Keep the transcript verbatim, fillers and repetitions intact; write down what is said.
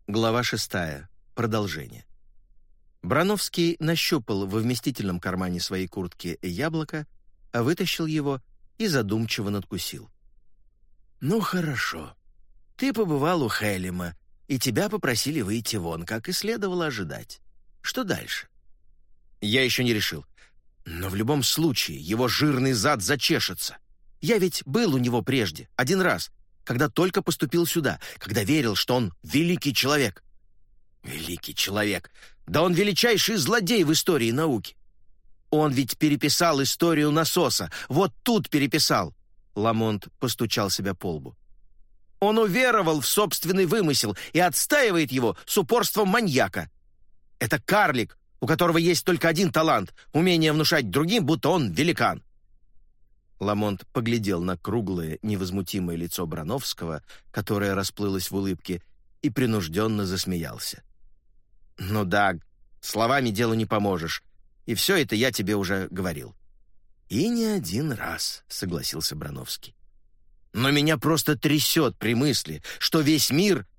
Глава шестая. Продолжение. Брановский нащупал во вместительном кармане своей куртки яблоко, а вытащил его и задумчиво надкусил. «Ну, хорошо. Ты побывал у Хелема, и тебя попросили выйти вон, как и следовало ожидать. Что дальше?» «Я еще не решил. Но в любом случае его жирный зад зачешется. Я ведь был у него прежде, один раз, когда только поступил сюда, когда верил, что он великий человек». «Великий человек! Да он величайший злодей в истории науки! Он ведь переписал историю насоса, вот тут переписал!» Ламонт постучал себя по лбу. «Он уверовал в собственный вымысел и отстаивает его с упорством маньяка. Это карлик, у которого есть только один талант — умение внушать другим, будто он великан». Ламонт поглядел на круглое, невозмутимое лицо Брановского, которое расплылось в улыбке, и принужденно засмеялся. «Ну да, словами делу не поможешь, и все это я тебе уже говорил». «И не один раз», — согласился Брановский. «Но меня просто трясет при мысли, что весь мир